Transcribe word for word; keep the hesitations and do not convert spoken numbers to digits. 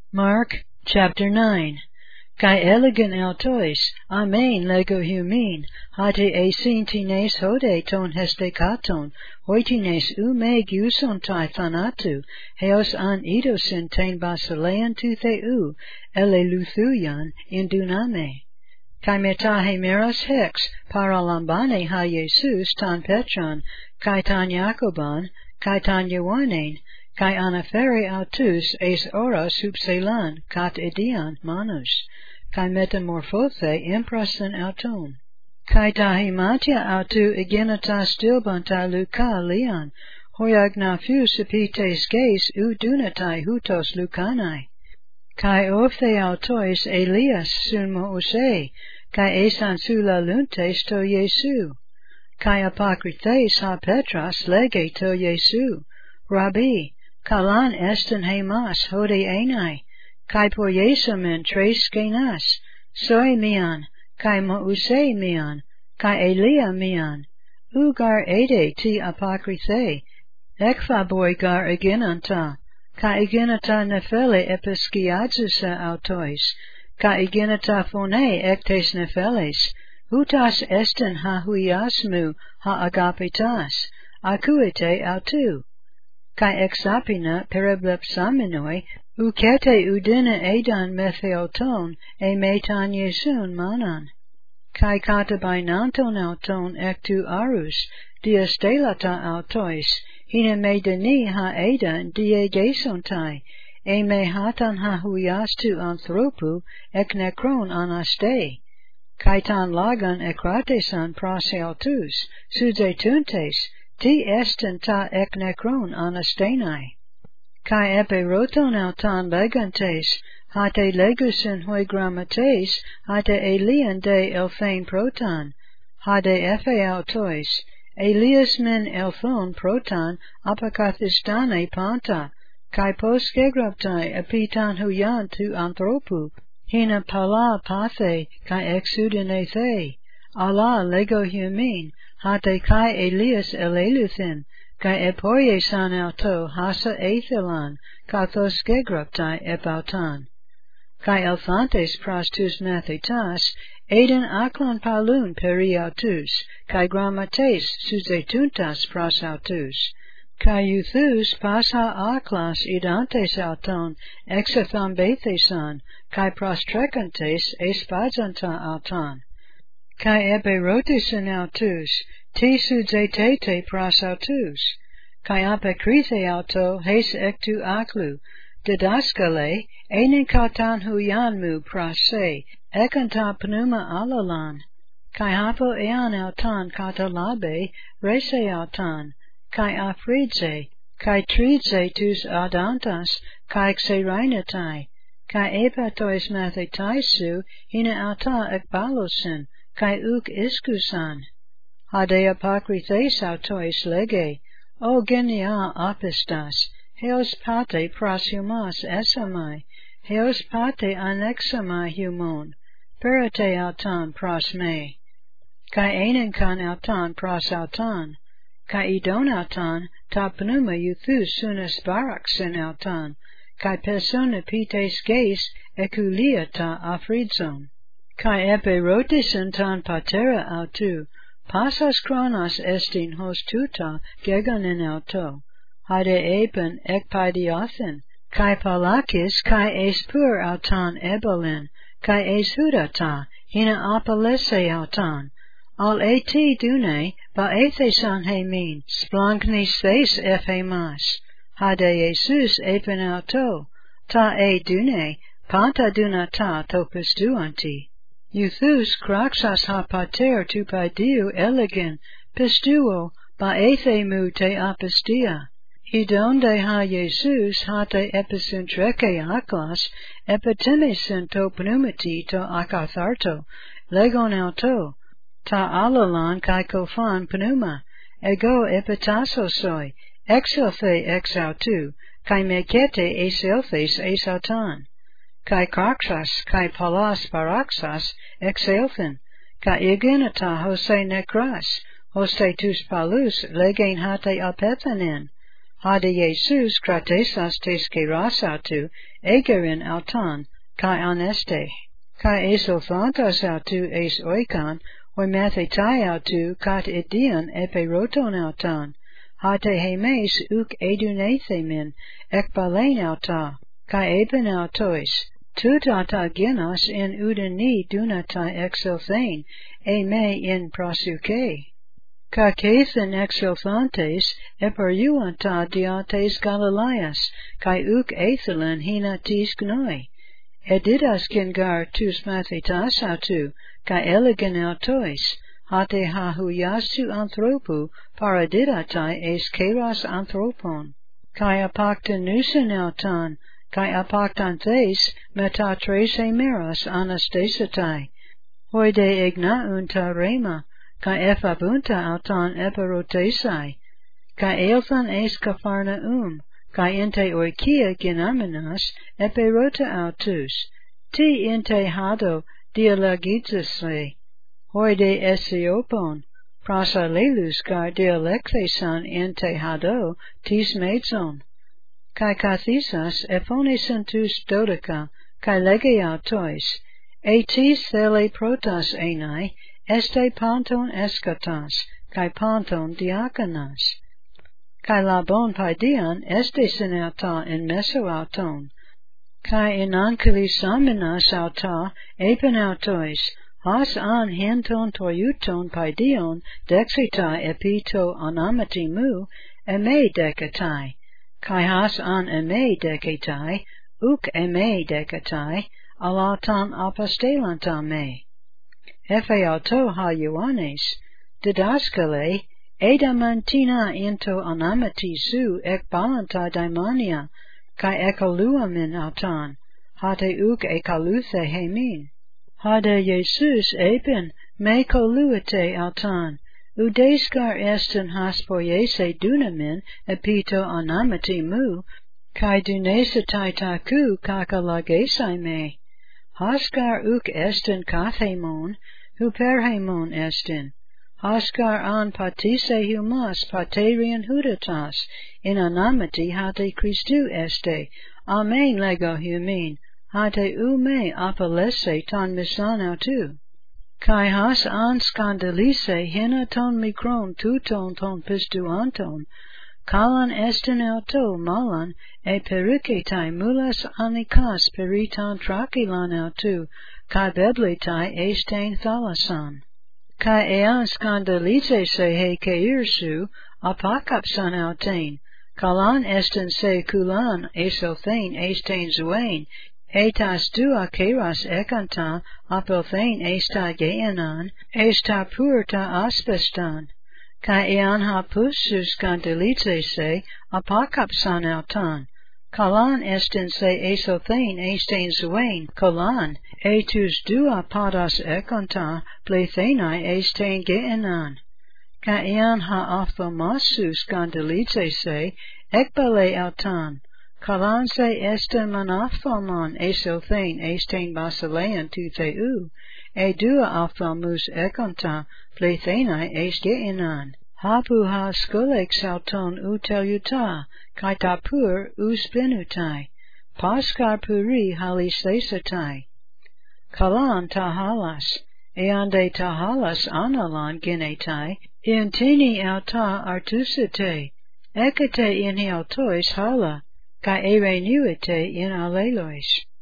Mark chapter nine. Kai elegant autois, amen lego humin, hate asintines hode ton hestekaton, hoitines u me guson tai thanatu, heos an idosin ten basilean tu theu, ele luthuyan induname. Kai metahe meros hex, paralambane ha Jesus tan Petron, kai tan Jacoban, kai tan Ioannain, kai anafere autus eis oros hupselan, kat edian manus, kai metamorphothe imprasen auton. Kai tahimatia autu igenata stilbanta luka lian, hoiagnafus epites geis u dunatai hutos lucanai. Kai ophthe autois Elias sun mouse, kai esan sula luntes to Jesu. Kai apokrithes ha Petras lege to Jesu. Rabbi, kalan esten hemas hode enai, kai por Jesumen tres genas, soy mian, kai mouse mian, kai Elia mian, ugar ede ti apokrithe, ekfa boy gar aginanta, kai aginata nefele episkiadzusa autois, kai aginata phone ektes nefeles, hutas esten ha huiasmu ha agapitas, akuete autu. Kai exapina pereblepsaminoi, ukete udina edan metheoton, e metan Jesun manan. Kai kata bainanton auton ectu arus, diastelata autois, hina me deni ha edan die gesontai, e me hatan ha huiastu anthropu, ek necron anaste. Kai tan lagan ekratesan prasealtus, suze tuntes, ti esten ta ek necron anastenai. Kai eperoton autan legantes, hate legusin hoi grammates, hate elian de elphain proton, hade efe autois, Elias men elphon proton apakathistane panta, kai poskegraptai epitan huyan tu anthropu, hina pala pathe kai exudine the, Allah lego humin, hate kai Elias eleluthin, kai epoye san auto hasa ethilan, kathos gegraptai epautan. Kai elphantes prostus mathetas, eden aklan palun periautus, kai grammates suzetuntas prosautus. Kai euthus pas ha aklas idantes auton, exathambethesan, kai prostrecantes espazanta auton. Kai eberotisan autus, ti suzetete prosautus. Kai apecrithe auto, hes ectu aklu, didaskale, enin katan huyanmu prase, ekanta pneuma alalan. Kai hapo ean autan katalabe, rese autan, kai afridze, kai tridze tus adantas, kai xerainatai, kai epatois mathetaisu, hina auta ekbalosin, kai uk iskusan. Hade apokrithes autois lege, o genia apistas, heos pate proshumas esamai, heos pate anexamai humon, perate autan pros me. Kai enenkan autan pros autan, kai idon autan, ta pneuma euthus sunas baraksin autan, kai persona pites geis ekulia ta afridzon. Kai eperotisan tan patera autu, pasas chronos estin hos tuta geganen auto, hade eben ekpaidiothin, kai palakis kai es pur autan ebolin, kai es hudata, hina apalese autan, al eti dune, ba ethesan hemin, splanknis thes ephemas, hade Jesus epen auto, ta e dune, panta dunata topus duanti. Euthus kraxas ha pater tu paidiu elegin, pistuo, ba ethemu te apistia. Idonde ha Jesus hate epicentreke aklas, epitimesin to pneumati to akatharto, legon auto, ta alalan kai kofan pneuma, ego epitasosoi, exelthe ex autu, kai mekete eselthes esautan. Kai kraxas, kai palas paraxas, exelthin, kai igenata hose necras, hose tus palus legen hate apethanen, hade Jesus kratesas tes kerasatu, egerin auton, kai aneste, kai esophantas autu es oikon, hoi mathetai autu kat idion eperoton auton, hate hemes uk edunathemin, ekbalen auta, kai eben autois, tutata genos in udeni dunatai exelthain, e me in prosuke. Kakathan exelthantes, eperuanta diates Galileas, kai uk ethelen hinatis gnoi. Edidas gengar tus mathetas autu, kai elegan autois, hate hahuyastu anthropu, paradidatai es keras anthropon, kai apaktanusen auton, kai apaktanthes metatres emeras anastasatai, hoide ignaunta rema, kai ephapunta auton eperotesai, kai eilthan es Capharnaum, kai inte oikia genamenas eperota autus, ti inte hado dialogizase, hoide esiopon, prasalelus gar dialekthesan inte hado tis mezon, kai kathisas ephonesantus dodica, kai lege autois, etis thele protas enai, este panton eschatas, kai panton diakonas, kai labon paidion este senauta in meso auton, kai in ankylisamenas auta epen autois, has an henton toiuton paidion dexita epito anamati mu, eme decatai, kai has an eme decatai, uk eme decatai, alatan apostelantam me. Efe auto ha Ioannes, didaskale, edamantina into anamati su ek balanta daimonia, kai ekaluamin autan, hate uk ekaluthe hemin. Hade Jesus eben me koluete autan, udeskar esten haspoiese dunamin epito anamati mu, kai dunesatai taku kakalagesai me. Haskar uk esten kathemon, huperhemon esten. Haskar an patise humas paterian hudatas, in anamati hate Christu este, amen lego humin, hate ume apelese ton misan autu. Kai has an scandalise hina ton mikron tuton ton pistuanton, kalan esten auto malan e periketai mulas anikas periton trakilan autu, kai bebletai estain thalasan. Kai ean scandalise se he keirsu, apakapsan autain, kalan esten se kulan esothain estain zuain, etas dua keras ekanta apelthain esta geanan, esta purta aspestan. Kai ean hapusus scandalise se apakapsan autan, kalan esten se esothain estain zuain, kolan, etus dua padas ekanta plethenai estain geanan. Kai ean ha aphomasu scandalise se, ekbale autan, kalan se este manaphoman esothain estain basilean tu theu, e dua aphomus ekanta plethenai est geanan. Hapu ha skolex auton uteliuta, kai tapur uspinutai, paskar puri halisesatai. Kalan tahalas, eande tahalas analan genetai, intini auta artusite, ekate in autois hala, kai ere nuite in alelois.